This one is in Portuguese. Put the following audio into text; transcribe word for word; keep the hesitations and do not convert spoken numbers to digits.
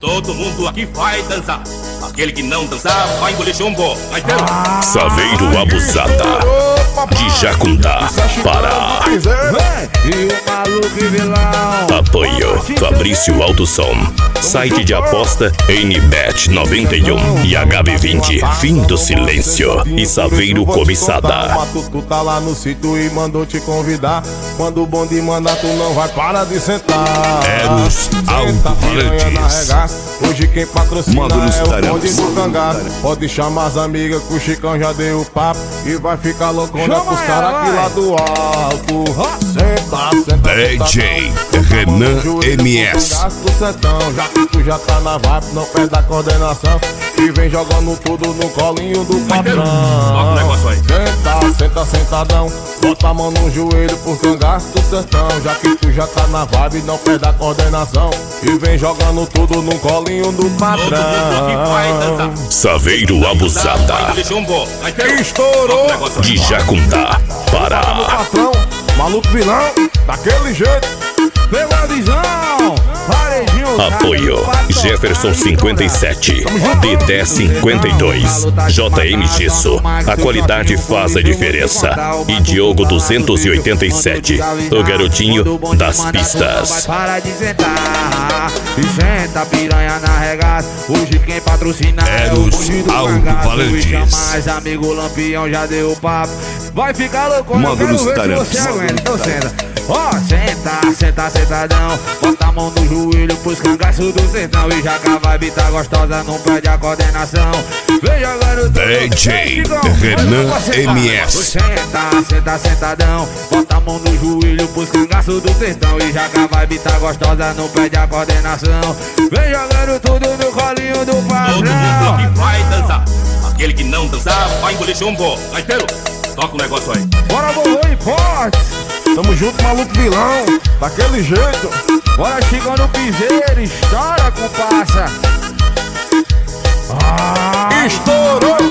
Todo mundo aqui vai dançar. Aquele que não dançar vai engolir chumbo. Vai ver? Saveiro Abusada de Jacundá, Pará. E o maluco e vilão. Apoio Fabrício Alto Som. Site de aposta N Bet noventa e um e H B vinte. Fim do silêncio. E Saveiro Cobiçada. Tu tá lá no sítio e mandou te convidar. Quando o bonde mandar, tu não vai parar de sentar. Eros Alto-Falantes. Hoje quem patrocina Módulos é o Tarão. bonde do cangaço. Pode chamar as amigas que o Chicão já deu o papo. E vai ficar loucona com os caras aqui lá do alto. Senta, senta, D J Renan M S. Já que tu já tá na vibe, não perde a coordenação. E vem jogando tudo no colinho do patrão. Toca o negócio aí. Senta, senta, sentadão. Bota a mão no joelho por cangaço do sertão. Já que tu já tá na vibe, não perde a coordenação. E vem jogando tudo no colinho do Todo mundo aqui vai patrão. dançar. Saveiro Vai Abusada engolir chumbo. Vai ver? Estourou. Toca o negócio aí. de Jacundá, No Pará. patrão, maluco vilão, daquele jeito. Pegou a visão. Varejinho. Apoio Jefferson cinquenta e sete, D dez cinquenta e dois, J M Gesso. A qualidade faz a diferença. E Diogo duzentos e oitenta e sete, o garotinho das pistas. Para de sentar e senta piranha na regaça. Hoje quem patrocina é o Eros bonde do Alto-Falantes. cangaço. E chama mais amigo Lampião, já deu o papo. Vai ficar louco, Módulos eu quero ver se Tarantos. você aguenta. Então senta. Ó, senta, senta, sentadão. Bota a mão no joelho pros cangaços do sertão. E já que a vibe tá gostosa, não perde a coordenação. Vem jogando D J Renan M S. Senta, senta, sentadão. Bota a mão no joelho pros cangaços do sertão. E já que a vibe tá gostosa, não perde a coordenação. Vem jogando tudo no colinho do Todo mundo patrão. aqui vai dançar. Aquele que não dançar vai engolir chumbo. Vai ver? Toca o negócio aí. Bora, Bolô Importes. Tamo junto, maluco vilão, daquele jeito. Bora, Chicão no piseiro. Estoura, comparsa. Estourou.